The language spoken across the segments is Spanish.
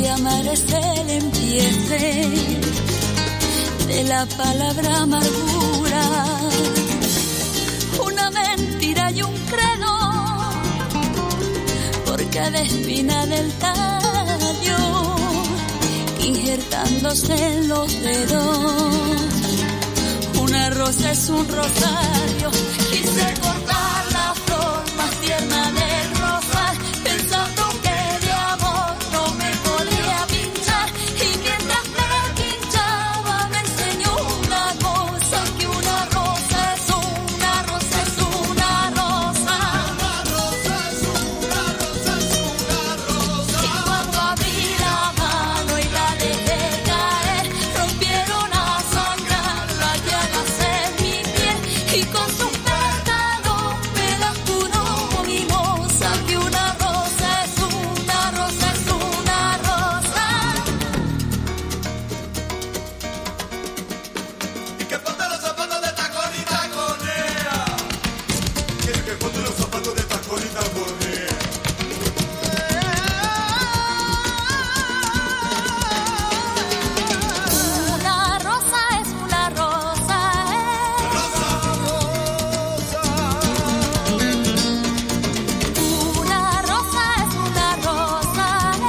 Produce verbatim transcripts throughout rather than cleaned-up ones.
de amar es el empiece de la palabra amargura, una mentira y un credo, porque de espina del tallo, injertándose en los dedos, una rosa es un rosario, quise cortar la flor más tierna del rosal, pensando que de amor no me podía pinchar, y mientras me pinchaba me enseñó una cosa, que una rosa es una rosa es una rosa, una rosa es una rosa es una rosa, y cuando abrí la mano y la dejé caer, rompieron a sangrar las llagas en mi piel, y con sus pétalos me las curó mimosa, que una rosa es una rosa es una rosa. Y que ponte los zapatos de tacón y taconea. Quiero que ponte los zapatos de tacón y taconea. Una rosa es una rosa, Rosa, rosa. una rosa es una rosa,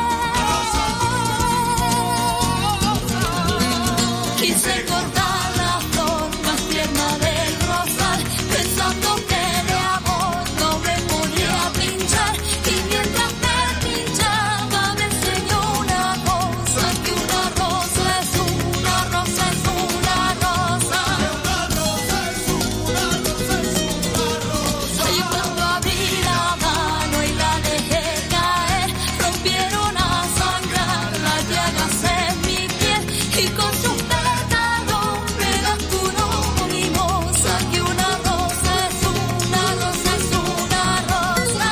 quise cortar la flor más tierna del rosal, pensando que de amor no me podía pinchar, y mientras me pinchaba me enseñó una cosa, que una rosa es una rosa es una rosa, Una rosa es una rosa es una rosa. y cuando abrí la mano y la dejé caer, rompieron a sangrar las llagas en mi piel, y con sus pétalos me las curó mimosa, que una rosa es una rosa es una rosa.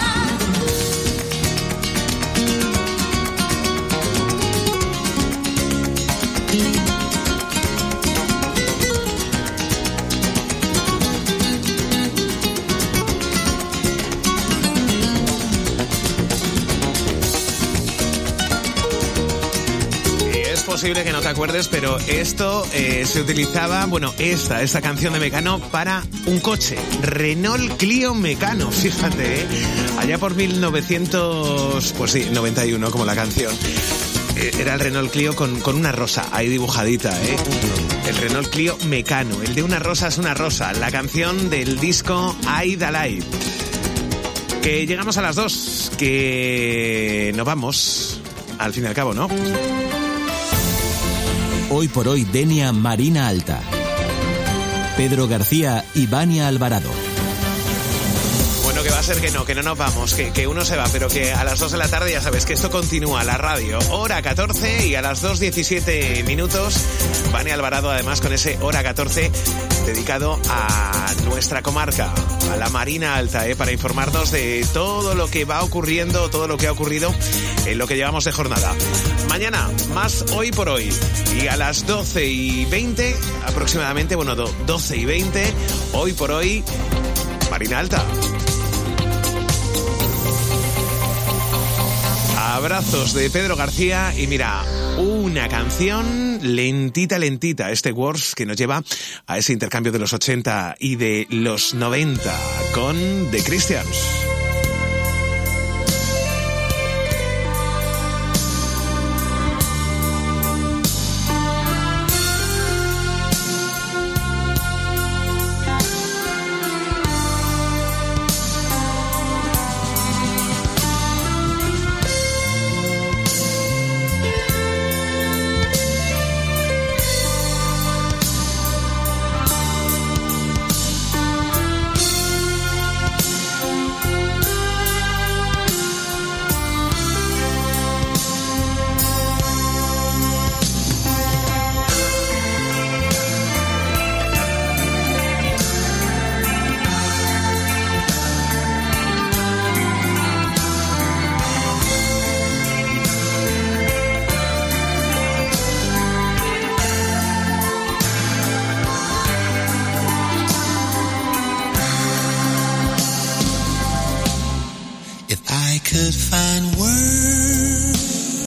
Y es posible que no te acuerdes, pero esto eh, se utilizaba, bueno, esta, esta canción de Mecano para un coche, Renault Clio Mecano, fíjate, ¿eh? Allá por mil novecientos, pues sí, noventa y uno, como la canción. Eh, Era el Renault Clio con, con una rosa ahí dibujadita, ¿eh? El Renault Clio Mecano, el de una rosa es una rosa, la canción del disco Aida Live. Que llegamos a las dos, que nos vamos, al fin y al cabo, ¿no? Hoy por hoy, Denia Marina Alta. Pedro García y Vania Alvarado. Bueno, que va a ser que no, que no nos vamos, que, que uno se va, pero que a las dos de la tarde ya sabes que esto continúa, la radio, hora catorce, y a las dos diecisiete minutos, Vania Alvarado además con ese hora catorce dedicado a nuestra comarca, a la Marina Alta, ¿eh? Para informarnos de todo lo que va ocurriendo, todo lo que ha ocurrido en lo que llevamos de jornada. Mañana, más Hoy por Hoy, y a las doce y veinte aproximadamente, bueno, doce y veinte, Hoy por Hoy, Marina Alta. Abrazos de Pedro García y mira, una canción lentita, lentita, este Wars que nos lleva a ese intercambio de los ochenta y de los noventa con The Christians.